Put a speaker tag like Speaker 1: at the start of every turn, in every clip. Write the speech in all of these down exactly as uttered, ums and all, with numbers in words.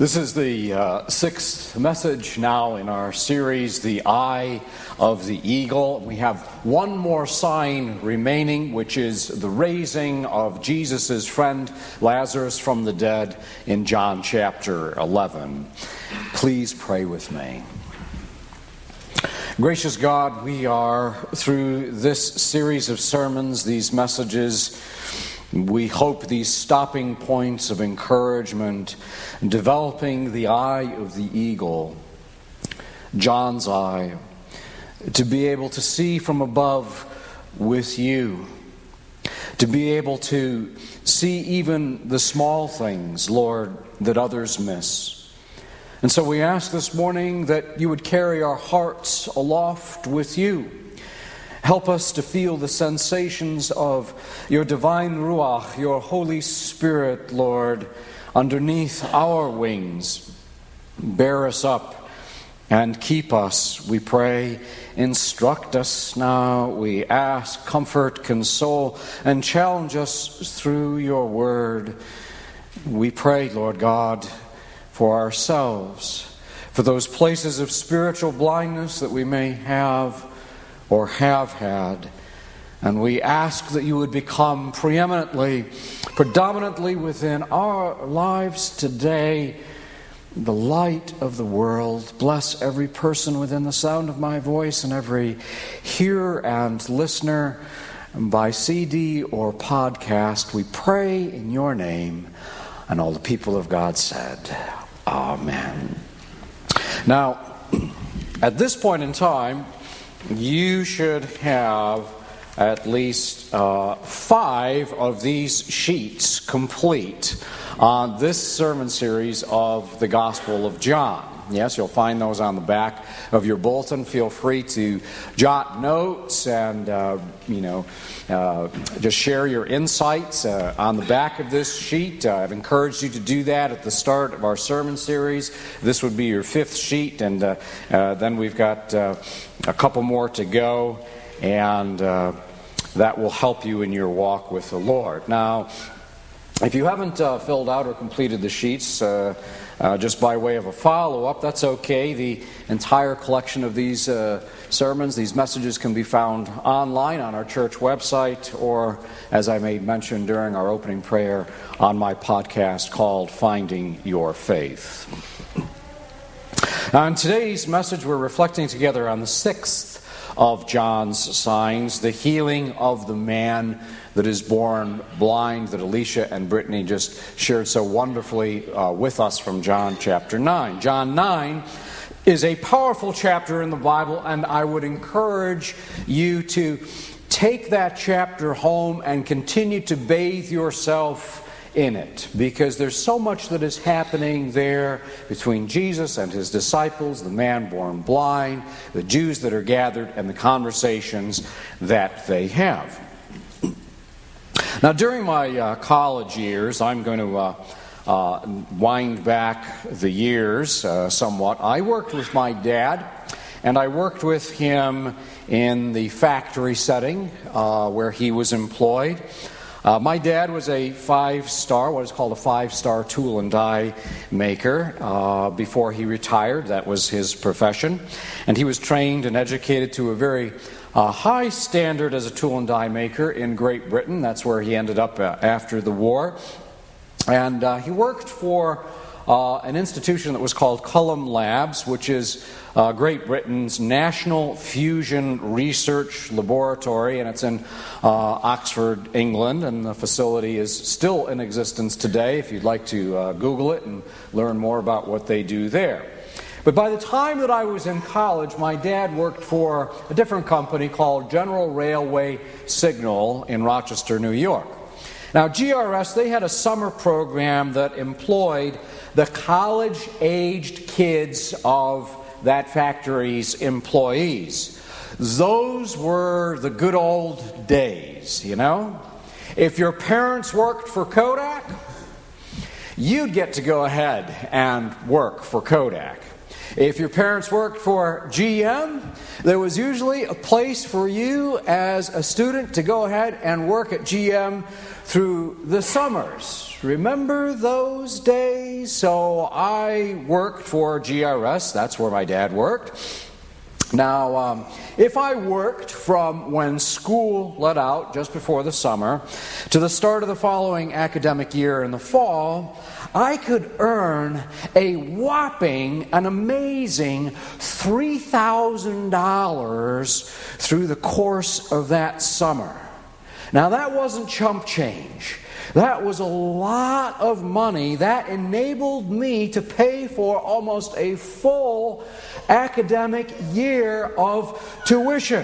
Speaker 1: This is the uh, sixth message now in our series, The Eye of the Eagle. We have one more sign remaining, which is the raising of Jesus' friend Lazarus from the dead in John chapter eleven. Please pray with me. Gracious God, we are through this series of sermons, these messages, we hope these stopping points of encouragement, developing the eye of the eagle, John's eye, to be able to see from above with you, to be able to see even the small things, Lord, that others miss. And so we ask this morning that you would carry our hearts aloft with you. Help us to feel the sensations of your divine Ruach, your Holy Spirit, Lord, underneath our wings. Bear us up and keep us, we pray. Instruct us now, we ask. Comfort, console, and challenge us through your word. We pray, Lord God, for ourselves, for those places of spiritual blindness that we may have or have had. And we ask that you would become preeminently, predominantly within our lives today, the light of the world. Bless every person within the sound of my voice and every hearer and listener by C D or podcast. We pray in your name. And all the people of God said, Amen. Now, at this point in time, you should have at least uh, five of these sheets complete on this sermon series of the Gospel of John. Yes, you'll find those on the back of your bulletin. Feel free to jot notes and, uh, you know, uh, just share your insights uh, on the back of this sheet. Uh, I've encouraged you to do that at the start of our sermon series. This would be your fifth sheet, and uh, uh, then we've got uh, a couple more to go, and uh, that will help you in your walk with the Lord. Now, if you haven't uh, filled out or completed the sheets, uh, uh, just by way of a follow-up, that's okay. The entire collection of these uh, sermons, these messages, can be found online on our church website, or, as I made mention during our opening prayer, on my podcast called Finding Your Faith. Now, in today's message, we're reflecting together on the sixth of John's signs, the healing of the man that is born blind, that Alicia and Brittany just shared so wonderfully uh, with us from John chapter nine. John nine is a powerful chapter in the Bible, and I would encourage you to take that chapter home and continue to bathe yourself in it, because there's so much that is happening there between Jesus and his disciples, the man born blind, the Jews that are gathered, and the conversations that they have. Now, during my uh, college years, I'm going to uh, uh, wind back the years uh, somewhat. I worked with my dad, and I worked with him in the factory setting uh, where he was employed. Uh, my dad was a five-star, what is called a five-star tool and die maker. Uh, before he retired, that was his profession. And he was trained and educated to a very uh, high standard as a tool and die maker in Great Britain. That's where he ended up uh, after the war. And uh, he worked for uh, an institution that was called Culham Labs, which is Uh, Great Britain's National Fusion Research Laboratory, and it's in uh, Oxford, England, and the facility is still in existence today if you'd like to uh, Google it and learn more about what they do there. But by the time that I was in college, my dad worked for a different company called General Railway Signal in Rochester, New York. Now, G R S, they had a summer program that employed the college-aged kids of that factory's employees. Those were the good old days, you know? If your parents worked for Kodak, you'd get to go ahead and work for Kodak. If your parents worked for G M, there was usually a place for you as a student to go ahead and work at G M through the summers. Remember those days? So I worked for G R S. That's where my dad worked. Now, um, if I worked from when school let out just before the summer to the start of the following academic year in the fall, I could earn a whopping, an amazing three thousand dollars through the course of that summer. Now, that wasn't chump change. That was a lot of money that enabled me to pay for almost a full academic year of tuition.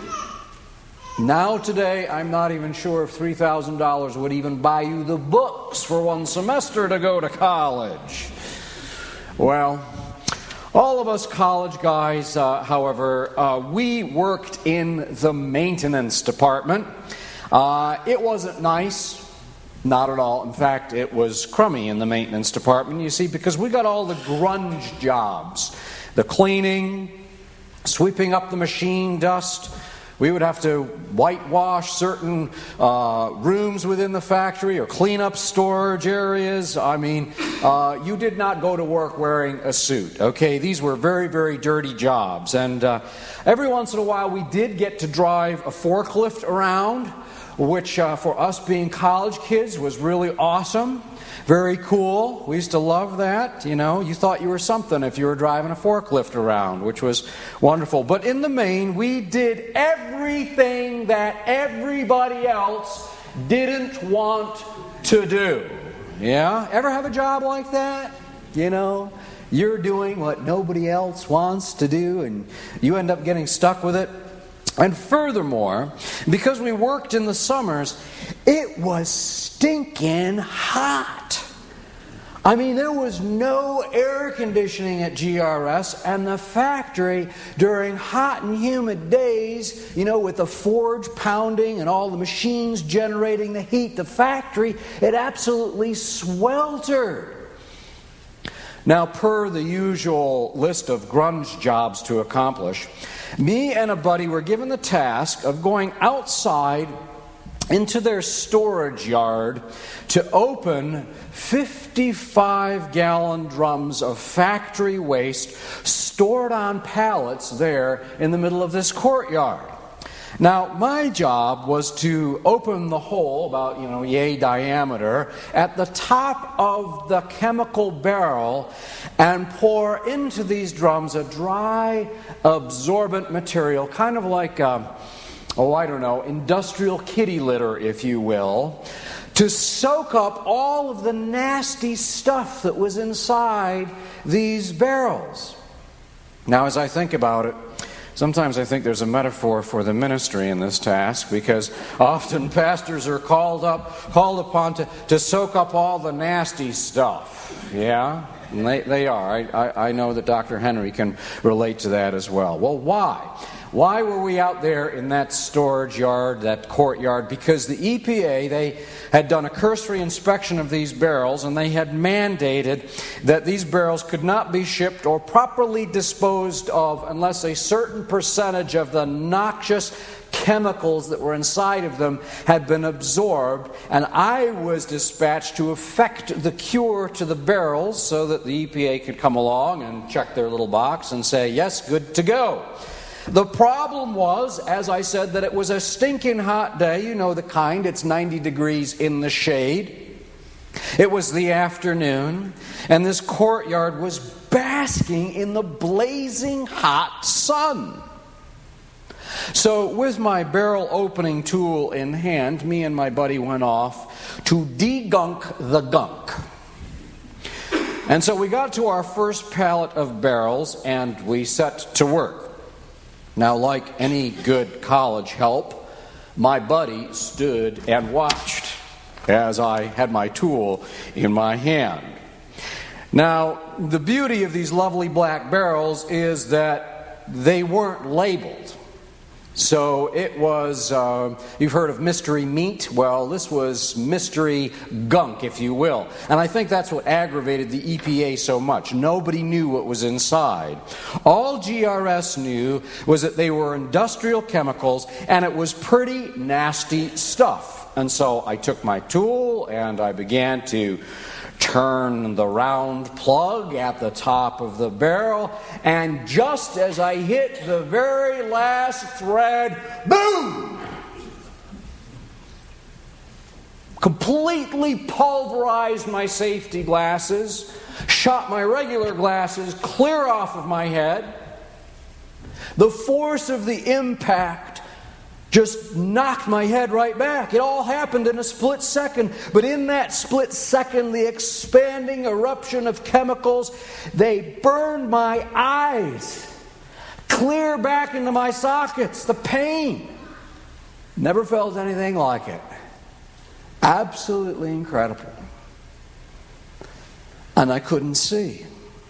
Speaker 1: Now today, I'm not even sure if three thousand dollars would even buy you the books for one semester to go to college. Well, all of us college guys, uh, however, uh, we worked in the maintenance department. Uh, it wasn't nice. Not at all. In fact, it was crummy in the maintenance department, you see, because we got all the grunge jobs. The cleaning, sweeping up the machine dust. We would have to whitewash certain uh, rooms within the factory or clean up storage areas. I mean, uh, you did not go to work wearing a suit, okay? These were very, very dirty jobs. And uh, every once in a while, we did get to drive a forklift around, which uh, for us being college kids was really awesome. Very cool. We used to love that. You know, you thought you were something if you were driving a forklift around, which was wonderful. But in the main, we did everything that everybody else didn't want to do. Yeah? Ever have a job like that? You know, you're doing what nobody else wants to do, and you end up getting stuck with it. And furthermore, because we worked in the summers, it was stinking hot. I mean, there was no air conditioning at G R S, and the factory during hot and humid days, you know, with the forge pounding and all the machines generating the heat, the factory, it absolutely sweltered. Now, per the usual list of grunge jobs to accomplish, me and a buddy were given the task of going outside into their storage yard to open fifty-five gallon drums of factory waste stored on pallets there in the middle of this courtyard. Now, my job was to open the hole, about, you know, yay diameter, at the top of the chemical barrel and pour into these drums a dry, absorbent material, kind of like, um, oh, I don't know, industrial kitty litter, if you will, to soak up all of the nasty stuff that was inside these barrels. Now, as I think about it, sometimes I think there's a metaphor for the ministry in this task, because often pastors are called up, called upon to, to soak up all the nasty stuff. Yeah? And they, they are. I, I, I know that Doctor Henry can relate to that as well. Well, why? Why were we out there in that storage yard, that courtyard? Because the E P A, they had done a cursory inspection of these barrels, and they had mandated that these barrels could not be shipped or properly disposed of unless a certain percentage of the noxious chemicals that were inside of them had been absorbed. And I was dispatched to effect the cure to the barrels so that the E P A could come along and check their little box and say, yes, good to go. The problem was, as I said, that it was a stinking hot day. You know the kind. It's ninety degrees in the shade. It was the afternoon, and this courtyard was basking in the blazing hot sun. So with my barrel opening tool in hand, me and my buddy went off to degunk the gunk. And so we got to our first pallet of barrels, and we set to work. Now, like any good college help, my buddy stood and watched as I had my tool in my hand. Now, the beauty of these lovely black barrels is that they weren't labeled. So it was, uh, you've heard of mystery meat? Well, this was mystery gunk, if you will. And I think that's what aggravated the E P A so much. Nobody knew what was inside. All G R S knew was that they were industrial chemicals, and it was pretty nasty stuff. And so I took my tool and I began to turn the round plug at the top of the barrel, and just as I hit the very last thread, boom! Completely pulverized my safety glasses, shot my regular glasses clear off of my head. The force of the impact just knocked my head right back. It all happened in a split second. But in that split second, the expanding eruption of chemicals, they burned my eyes clear back into my sockets. The pain. Never felt anything like it. Absolutely incredible. And I couldn't see.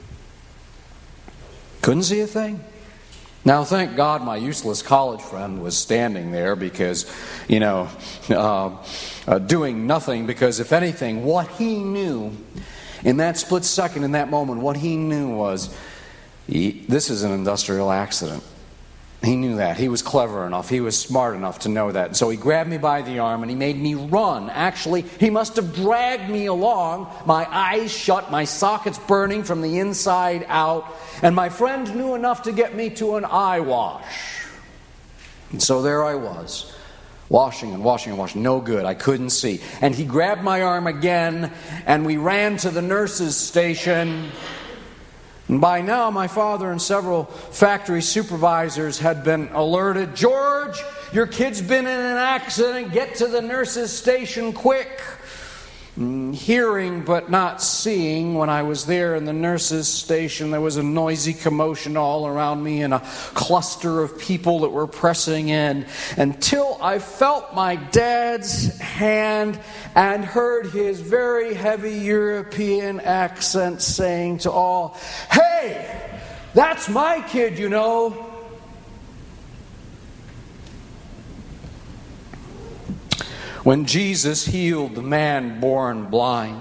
Speaker 1: Couldn't see a thing. Now, thank God my useless college friend was standing there because, you know, uh, uh, doing nothing, because if anything, what he knew in that split second, in that moment, what he knew was, he, this is an industrial accident. He knew that. He was clever enough. He was smart enough to know that. So he grabbed me by the arm and he made me run. Actually, he must have dragged me along, my eyes shut, my sockets burning from the inside out. And my friend knew enough to get me to an eye wash. And so there I was, washing and washing and washing. No good. I couldn't see. And he grabbed my arm again and we ran to the nurse's station. And by now, my father and several factory supervisors had been alerted. George, your kid's been in an accident. Get to the nurse's station quick. Hearing but not seeing, when I was there in the nurse's station, there was a noisy commotion all around me and a cluster of people that were pressing in, until I felt my dad's hand and heard his very heavy European accent saying to all, "Hey, that's my kid, you know." When Jesus healed the man born blind,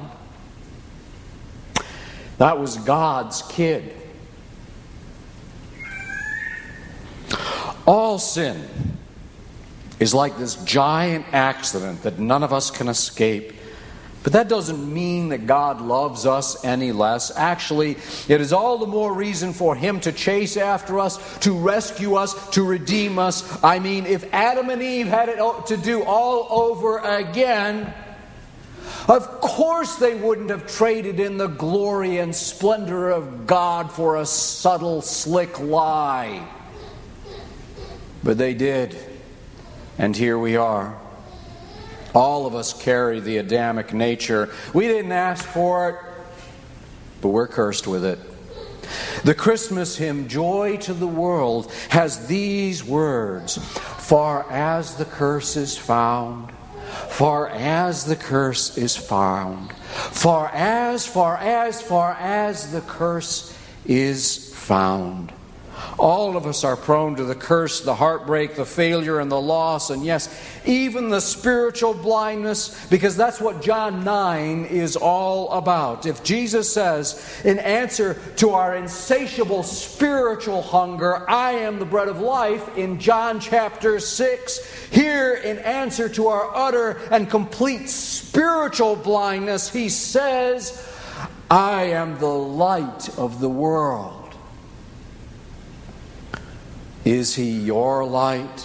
Speaker 1: that was God's kid. All sin is like this giant accident that none of us can escape. But that doesn't mean that God loves us any less. Actually, it is all the more reason for Him to chase after us, to rescue us, to redeem us. I mean, if Adam and Eve had it to do all over again, of course they wouldn't have traded in the glory and splendor of God for a subtle, slick lie. But they did. And here we are. All of us carry the Adamic nature. We didn't ask for it, but we're cursed with it. The Christmas hymn, Joy to the World, has these words: "Far as the curse is found, far as the curse is found, far as, far as, far as the curse is found." All of us are prone to the curse, the heartbreak, the failure, and the loss, and yes, even the spiritual blindness, because that's what John nine is all about. If Jesus says, in answer to our insatiable spiritual hunger, "I am the bread of life," in John chapter six, here in answer to our utter and complete spiritual blindness, He says, "I am the light of the world." Is He your light?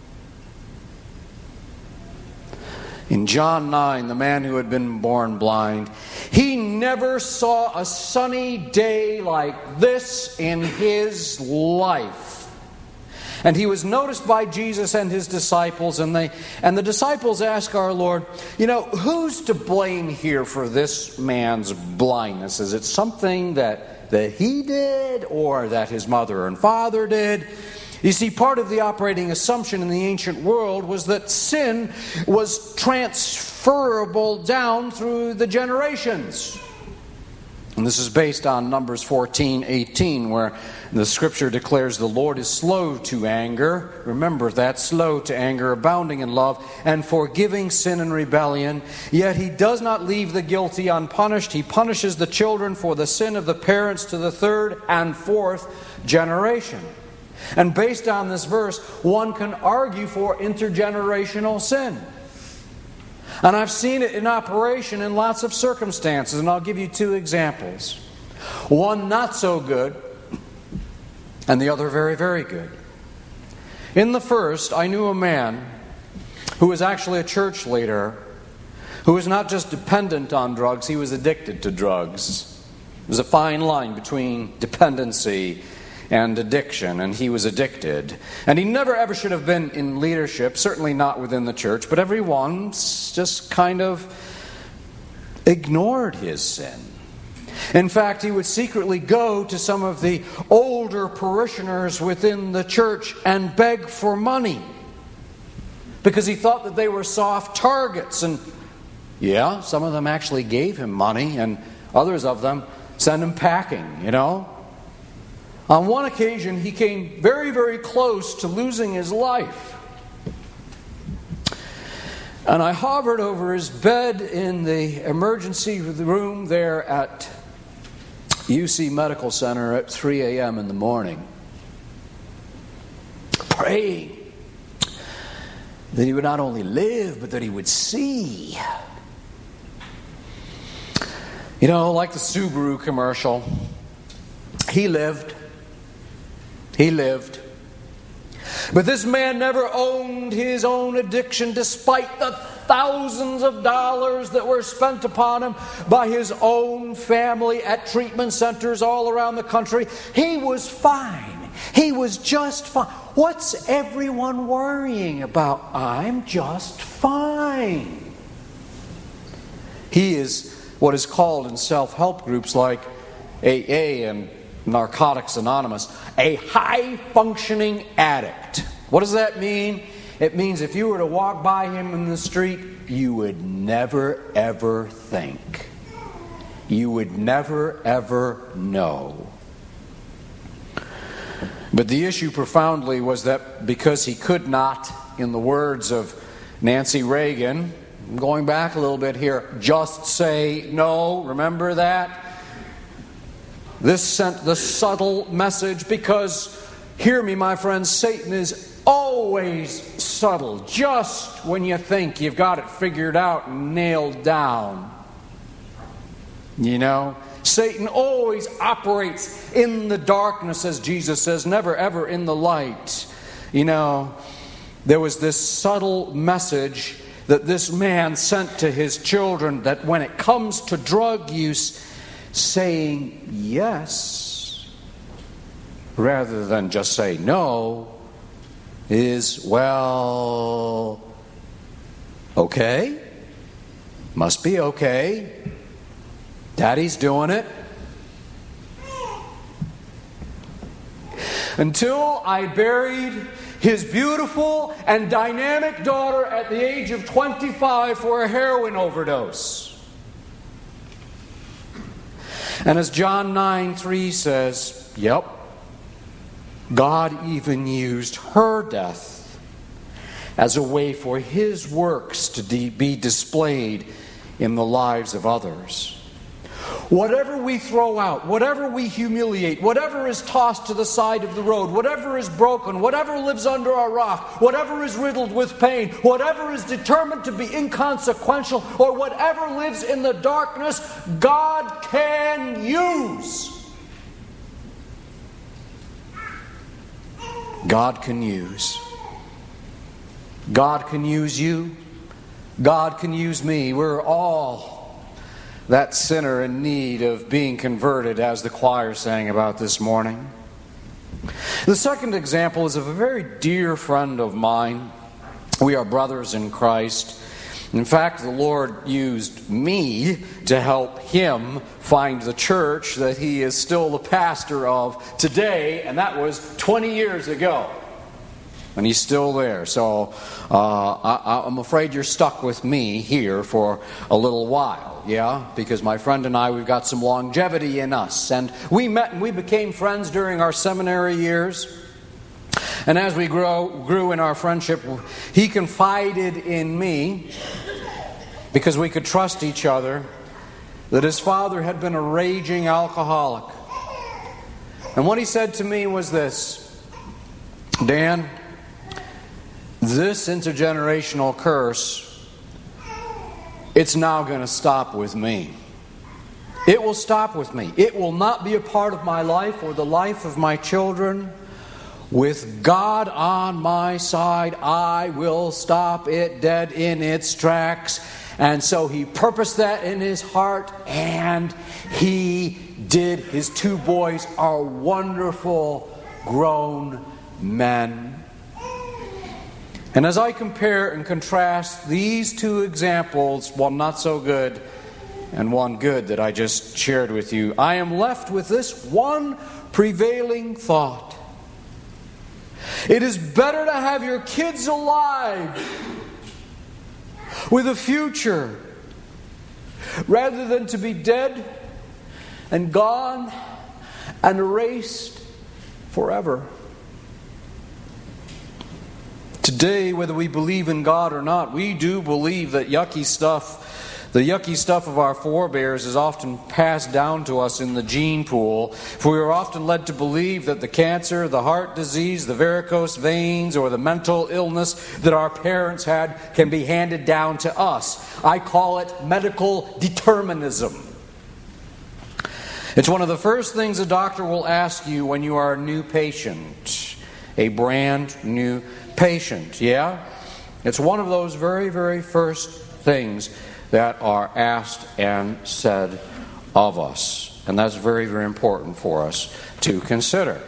Speaker 1: In John nine, the man who had been born blind, he never saw a sunny day like this in his life. And he was noticed by Jesus and His disciples, and they and the disciples ask our Lord, you know, who's to blame here for this man's blindness? Is it something that, that he did, or that his mother and father did? You see, part of the operating assumption in the ancient world was that sin was transferable down through the generations. And this is based on Numbers fourteen eighteen, where the Scripture declares the Lord is slow to anger. Remember that, slow to anger, abounding in love, and forgiving sin and rebellion. Yet He does not leave the guilty unpunished. He punishes the children for the sin of the parents to the third and fourth generation. And based on this verse, one can argue for intergenerational sin. And I've seen it in operation in lots of circumstances, and I'll give you two examples. One not so good, and the other very, very good. In the first, I knew a man who was actually a church leader, who was not just dependent on drugs, he was addicted to drugs. There's a fine line between dependency and addiction, and he was addicted. And he never ever should have been in leadership, certainly not within the church, but everyone just kind of ignored his sin. In fact, he would secretly go to some of the older parishioners within the church and beg for money, because he thought that they were soft targets. And yeah, some of them actually gave him money, and others of them sent him packing, you know. On one occasion, he came very, very close to losing his life. And I hovered over his bed in the emergency room there at U C Medical Center at three a.m. in the morning, praying that he would not only live, but that he would see. You know, like the Subaru commercial, he lived. He lived. But this man never owned his own addiction, despite the thousands of dollars that were spent upon him by his own family at treatment centers all around the country. He was fine. He was just fine. What's everyone worrying about? I'm just fine. He is what is called in self-help groups like A A and Narcotics Anonymous, a high-functioning addict. What does that mean? It means if you were to walk by him in the street, you would never, ever think. You would never, ever know. But the issue profoundly was that because he could not, in the words of Nancy Reagan, I'm going back a little bit here, just say no, remember that? This sent the subtle message, because, hear me, my friends, Satan is always subtle. Just when you think you've got it figured out and nailed down. You know, Satan always operates in the darkness, as Jesus says, never ever in the light. You know, there was this subtle message that this man sent to his children, that when it comes to drug use, saying yes rather than just say no is, well, okay, must be okay, Daddy's doing it. Until I buried his beautiful and dynamic daughter at the age of twenty-five for a heroin overdose. And as John nine three says, yep, God even used her death as a way for His works to de- be displayed in the lives of others. Whatever we throw out, whatever we humiliate, whatever is tossed to the side of the road, whatever is broken, whatever lives under our rock, whatever is riddled with pain, whatever is determined to be inconsequential, or whatever lives in the darkness, God can use. God can use. God can use you. God can use me. We're all that sinner in need of being converted, as the choir sang about this morning. The second example is of a very dear friend of mine. We are brothers in Christ. In fact, the Lord used me to help him find the church that he is still the pastor of today, and that was twenty years ago. And he's still there. So uh, I, I'm afraid you're stuck with me here for a little while, yeah? Because my friend and I, we've got some longevity in us. And we met and we became friends during our seminary years. And as we grow, grew in our friendship, he confided in me, because we could trust each other, that his father had been a raging alcoholic. And what he said to me was this: Dan, this intergenerational curse, it's now going to stop with me. It will stop with me. It will not be a part of my life or the life of my children. With God on my side, I will stop it dead in its tracks. And so he purposed that in his heart, and he did. His two boys are wonderful grown men. And as I compare and contrast these two examples, one not so good and one good that I just shared with you, I am left with this one prevailing thought. It is better to have your kids alive with a future rather than to be dead and gone and erased forever. Today, whether we believe in God or not, we do believe that yucky stuff, the yucky stuff of our forebears, is often passed down to us in the gene pool. For we are often led to believe that the cancer, the heart disease, the varicose veins, or the mental illness that our parents had can be handed down to us. I call it medical determinism. It's one of the first things a doctor will ask you when you are a new patient, a brand new patient, yeah? It's one of those very, very first things that are asked and said of us. And that's very, very important for us to consider.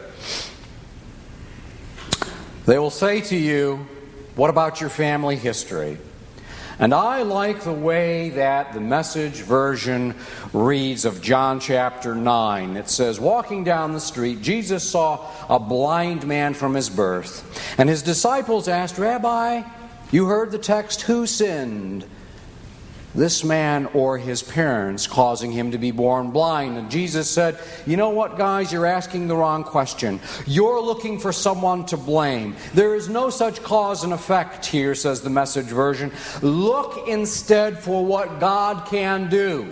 Speaker 1: They will say to you, what about your family history? And I like the way that the Message version reads of John chapter nine. It says, walking down the street, Jesus saw a blind man from his birth. And his disciples asked, Rabbi, you heard the text, who sinned? This man or his parents, causing him to be born blind. And Jesus said, you know what, guys, you're asking the wrong question. You're looking for someone to blame. There is no such cause and effect here, says the Message version. Look instead for what God can do.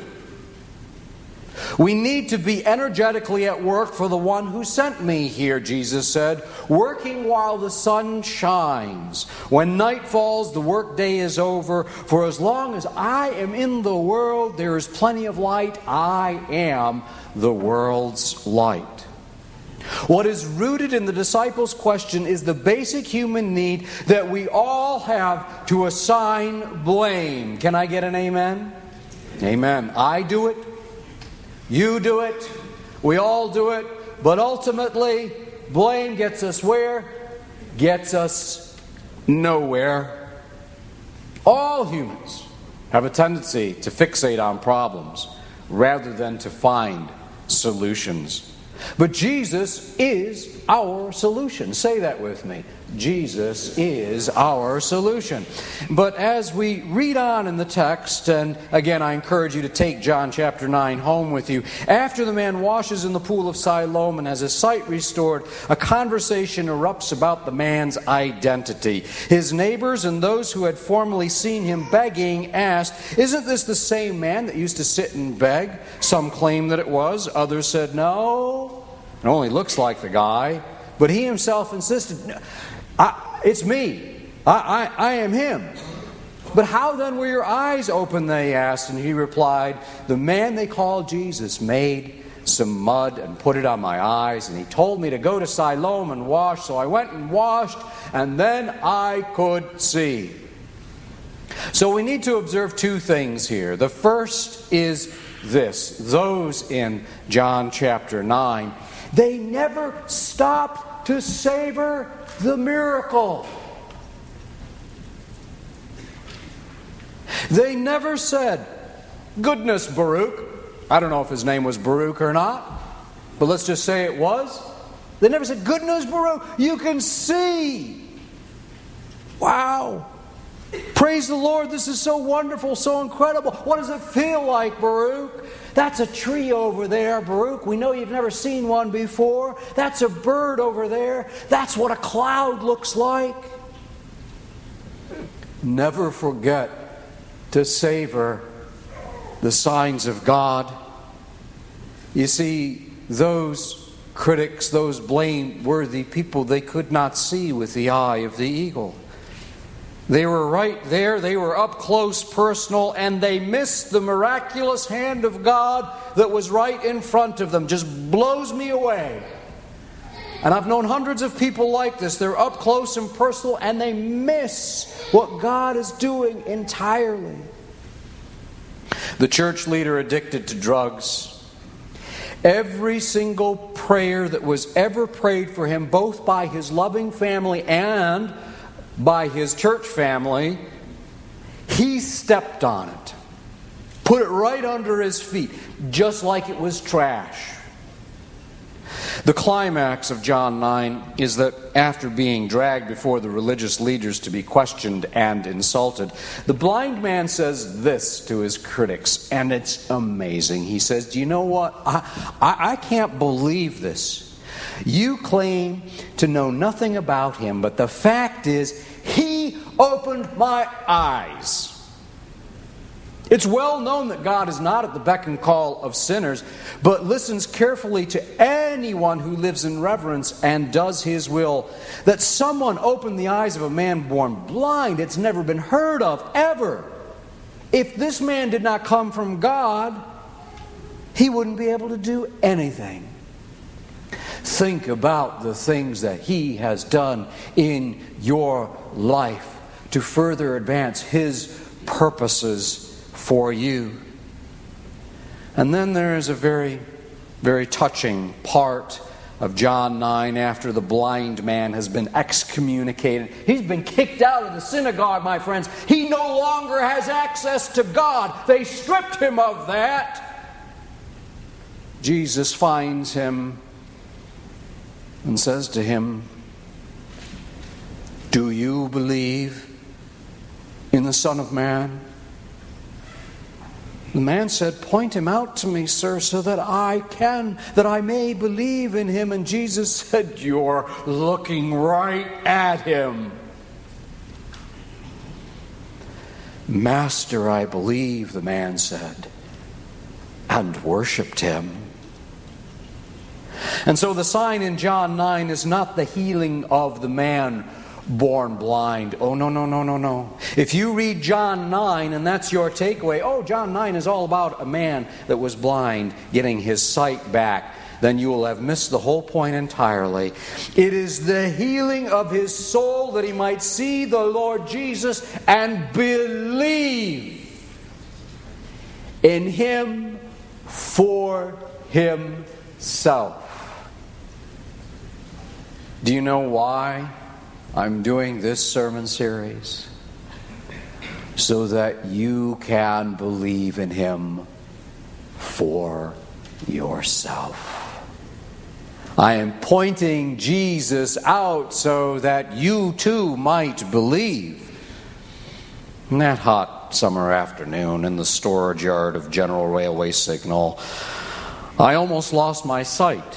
Speaker 1: We need to be energetically at work for the one who sent me here, Jesus said, working while the sun shines. When night falls, the workday is over. For as long as I am in the world, there is plenty of light. I am the world's light. What is rooted in the disciples' question is the basic human need that we all have to assign blame. Can I get an amen? Amen. I do it. You do it. We all do it. But ultimately, blame gets us where? Gets us nowhere. All humans have a tendency to fixate on problems rather than to find solutions. But Jesus is our solution. Say that with me. Jesus is our solution. But as we read on in the text, and again I encourage you to take John chapter nine home with you, after the man washes in the pool of Siloam and has his sight restored, a conversation erupts about the man's identity. His neighbors and those who had formerly seen him begging asked, isn't this the same man that used to sit and beg? Some claimed that it was. Others said, no, it only looks like the guy. But he himself insisted, I, it's me. I, I, I am him. But how then were your eyes open, they asked. And he replied, the man they called Jesus made some mud and put it on my eyes. And he told me to go to Siloam and wash. So I went and washed, and then I could see. So we need to observe two things here. The first is this. Those in John chapter nine, they never stopped to savor the miracle. They never said, goodness, Baruch. I don't know if his name was Baruch or not, but let's just say it was. They never said, good news, Baruch. You can see. Wow! Praise the Lord, this is so wonderful, so incredible. What does it feel like, Baruch? That's a tree over there, Baruch. We know you've never seen one before. That's a bird over there. That's what a cloud looks like. Never forget to savor the signs of God. You see, those critics, those blameworthy people, they could not see with the eye of the eagle. They were right there, they were up close, personal, and they missed the miraculous hand of God that was right in front of them. Just blows me away. And I've known hundreds of people like this. They're up close and personal, and they miss what God is doing entirely. The church leader addicted to drugs. Every single prayer that was ever prayed for him, both by his loving family and by his church family, he stepped on it. Put it right under his feet, just like it was trash. The climax of John nine is that after being dragged before the religious leaders to be questioned and insulted, the blind man says this to his critics, and it's amazing. He says, do you know what? I, I, I can't believe this. You claim to know nothing about him, but the fact is, he opened my eyes. It's well known that God is not at the beck and call of sinners, but listens carefully to anyone who lives in reverence and does his will. That someone opened the eyes of a man born blind, it's never been heard of, ever. If this man did not come from God, he wouldn't be able to do anything. Think about the things that he has done in your life to further advance his purposes for you. And then there is a very, very touching part of John nine after the blind man has been excommunicated. He's been kicked out of the synagogue, my friends. He no longer has access to God. They stripped him of that. Jesus finds him and says to him, do you believe in the Son of Man? The man said, point him out to me, sir, so that I can, that I may believe in him. And Jesus said, you're looking right at him. Master, I believe, the man said, and worshipped him. And so the sign in John nine is not the healing of the man born blind. Oh, no, no, no, no, no. If you read John nine and that's your takeaway, oh, John nine is all about a man that was blind getting his sight back, then you will have missed the whole point entirely. It is the healing of his soul that he might see the Lord Jesus and believe in him for himself. Do you know why I'm doing this sermon series? So that you can believe in him for yourself. I am pointing Jesus out so that you too might believe. In that hot summer afternoon in the storage yard of General Railway Signal, I almost lost my sight.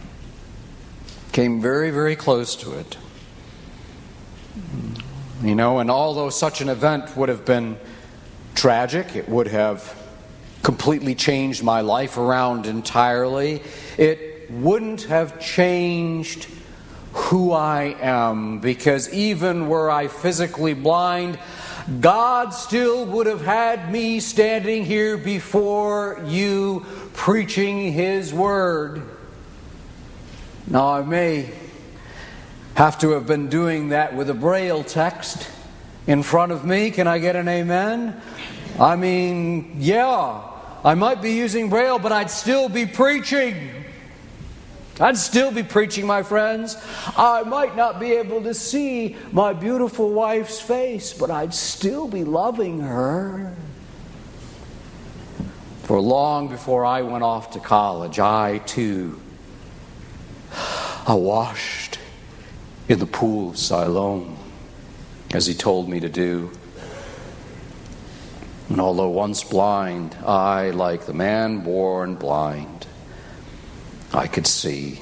Speaker 1: Came very, very close to it. You know, and although such an event would have been tragic, it would have completely changed my life around entirely, it wouldn't have changed who I am, because even were I physically blind, God still would have had me standing here before you preaching his word. Now, I may have to have been doing that with a Braille text in front of me. Can I get an amen? I mean, yeah, I might be using Braille, but I'd still be preaching. I'd still be preaching, my friends. I might not be able to see my beautiful wife's face, but I'd still be loving her. For long before I went off to college, I too, I washed in the pool of Siloam. as he told me to do. And although once blind, I, like the man born blind, I could see.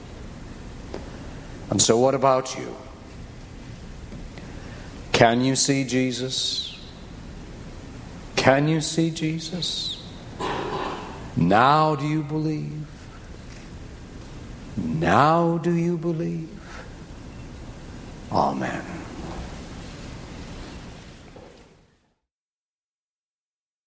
Speaker 1: And so what about you? Can you see Jesus? Can you see Jesus? Now do you believe? Now do you believe? Amen.